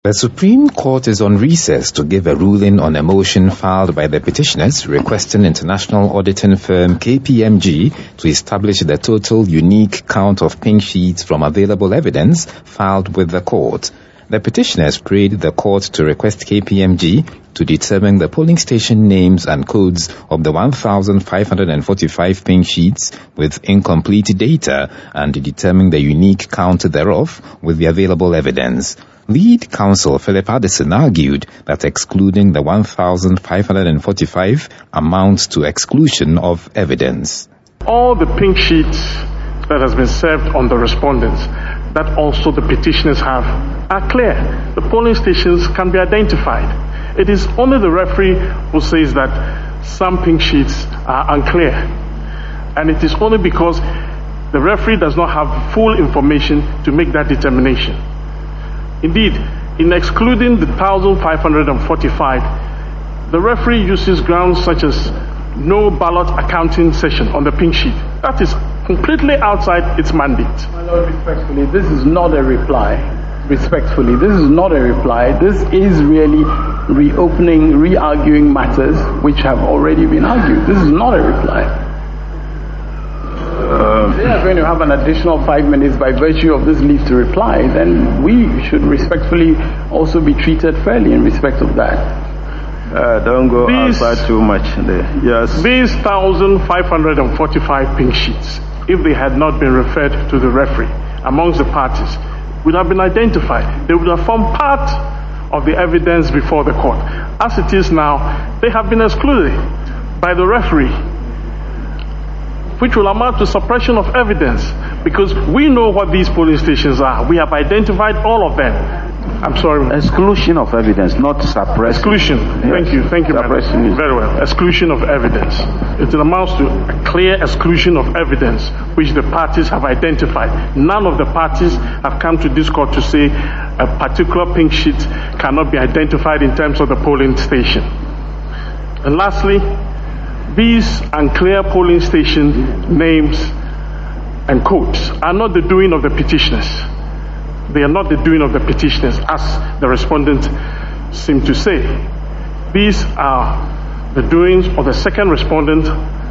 The Supreme Court is on recess to give a ruling on a motion filed by the petitioners requesting international auditing firm KPMG to establish the total unique count of pink sheets from available evidence filed with the court. The petitioners prayed the court to request KPMG to determine the polling station names and codes of the 1,545 pink sheets with incomplete data and determine the unique count thereof with the available evidence. Lead counsel Philip Addison argued that excluding the 1,545 amounts to exclusion of evidence. All the pink sheets that has been served on the respondents, that also the petitioners have, are clear. The polling stations can be identified. It is only the referee who says that some pink sheets are unclear. And it is only because the referee does not have full information to make that determination. Indeed, in excluding the 1,545, the referee uses grounds such as no ballot accounting session on the pink sheet. That is completely outside its mandate. My Lord, respectfully, this is not a reply. Respectfully, this is not a reply. This is really reopening, re-arguing matters which have already been argued. This is not a reply. If they are going to have an additional 5 minutes by virtue of this leave to reply, then we should respectfully also be treated fairly in respect of that. Don't go outside too much there. Yes. These 1,545 pink sheets, if they had not been referred to the referee amongst the parties, would have been identified. They would have formed part of the evidence before the court. As it is now, they have been excluded by the referee, which will amount to suppression of evidence, because we know what these polling stations are. We have identified all of them. I'm sorry. Exclusion of evidence, not suppression. Exclusion. Yes. Thank you, madam. Very well. Exclusion of evidence. It amounts to a clear exclusion of evidence, which the parties have identified. None of the parties have come to this court to say a particular pink sheet cannot be identified in terms of the polling station. And lastly, these unclear polling station names and codes are not the doing of the petitioners. They are not the doing of the petitioners, as the respondents seem to say. These are the doings of the second respondent.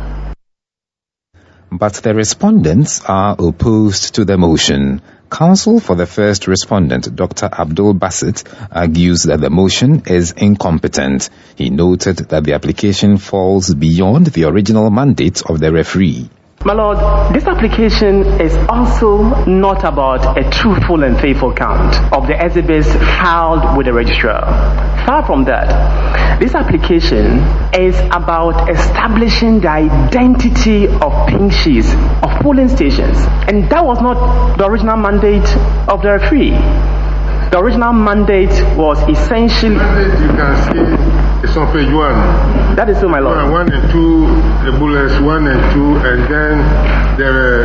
But the respondents are opposed to the motion. Counsel for the first respondent, Dr. Abdul Basit, argues that the motion is incompetent. He noted that the application falls beyond the original mandate of the referee. My Lord, this application is also not about a truthful and faithful count of the exhibits filed with the registrar. Far from that. This application is about establishing the identity of pink sheets of polling stations. And that was not the original mandate of the referee. The original mandate was essentially... You can see it's on page 1. That is so, my Lord. 1 and 2, the bullets 1 and 2, and then the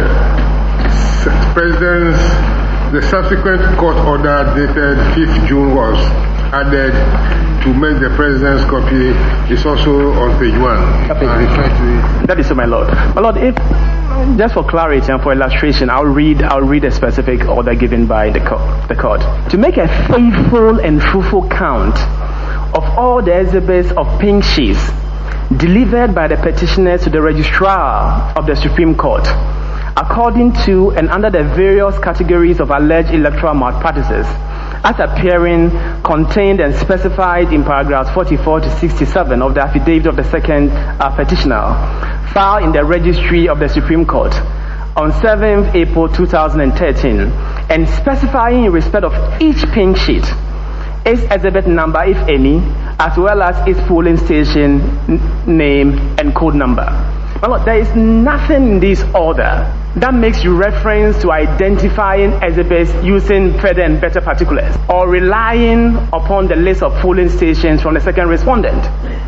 president's, the subsequent court order dated 5th June was added to make the president's copy. It's also on page 1. That is so, my Lord. My Lord, if just for clarity and for illustration, I'll read a specific order given by the court. To make a faithful and truthful count of all the exhibits of pink sheets delivered by the petitioners to the registrar of the Supreme Court, according to and under the various categories of alleged electoral malpractices, as appearing, contained and specified in paragraphs 44 to 67 of the affidavit of the second petitioner, filed in the registry of the Supreme Court on 7th April 2013, and specifying in respect of each pink sheet its exhibit number, if any, as well as its polling station name and code number. Well, there is nothing in this order that makes you reference to identifying exhibits using further and better particulars or relying upon the list of polling stations from the second respondent.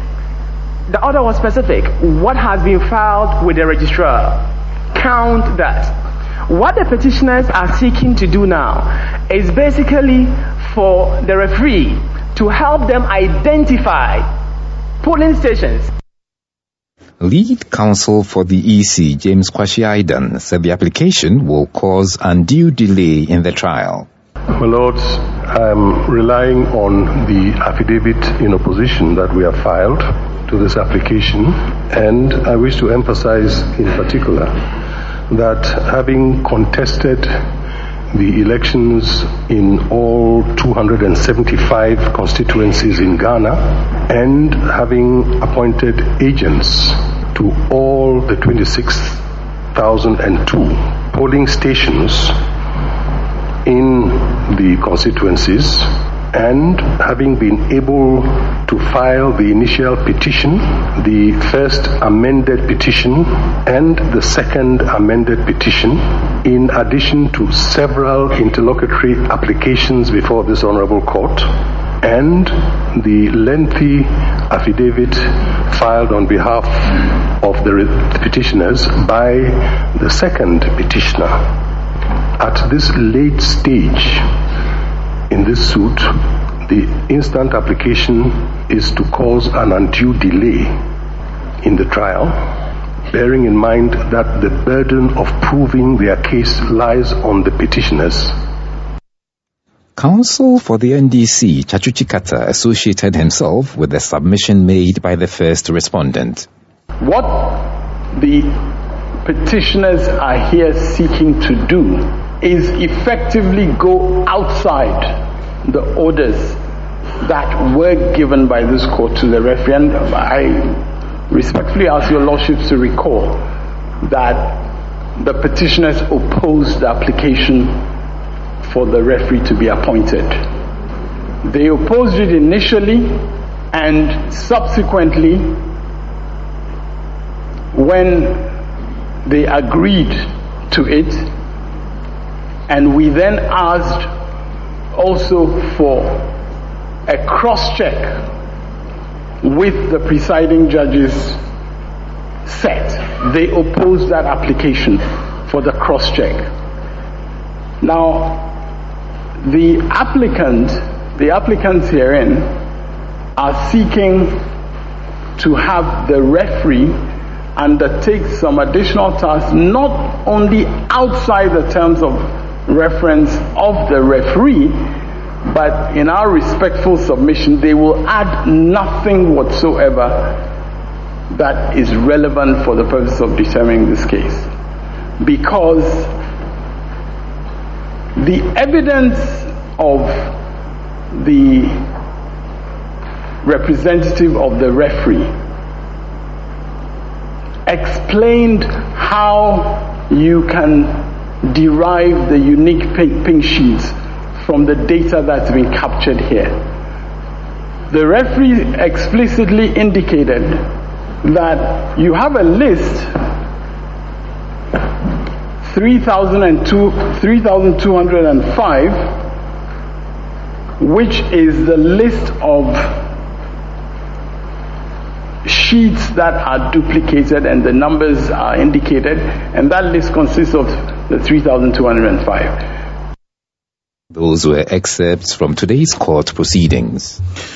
The order was specific. What has been filed with the registrar? Count that. What the petitioners are seeking to do now is basically for the referee to help them identify polling stations. Lead counsel for the EC, James Kwasi Aidan, said the application will cause undue delay in the trial. My Lords, I'm relying on the affidavit in opposition that we have filed to this application, and I wish to emphasize in particular that having contested the elections in all 275 constituencies in Ghana and having appointed agents to all the 26,002 polling stations in the constituencies, and having been able to file the initial petition, the first amended petition, and the second amended petition, in addition to several interlocutory applications before this honorable court, and the lengthy affidavit filed on behalf of the petitioners by the second petitioner. At this late stage in this suit, the instant application is to cause an undue delay in the trial, bearing in mind that the burden of proving their case lies on the petitioners. Counsel for the NDC, Chachuchi Kata, associated himself with the submission made by the first respondent. What the petitioners are here seeking to do is effectively go outside the orders that were given by this court to the referee. And I respectfully ask your lordships to recall that the petitioners opposed the application for the referee to be appointed. They opposed it initially, and subsequently, when they agreed to it, and we then asked also for a cross-check with the presiding judge's set, they opposed that application for the cross-check. Now, the applicants herein are seeking to have the referee undertake some additional tasks, not only outside the terms of reference of the referee, but in our respectful submission, they will add nothing whatsoever that is relevant for the purpose of determining this case. Because the evidence of the representative of the referee explained how you can derive the unique pink sheets from the data that's been captured here. The referee explicitly indicated that you have a list, 3,205, which is the list of sheets that are duplicated and the numbers are indicated, and that list consists of the 3,205. Those were excerpts from today's court proceedings.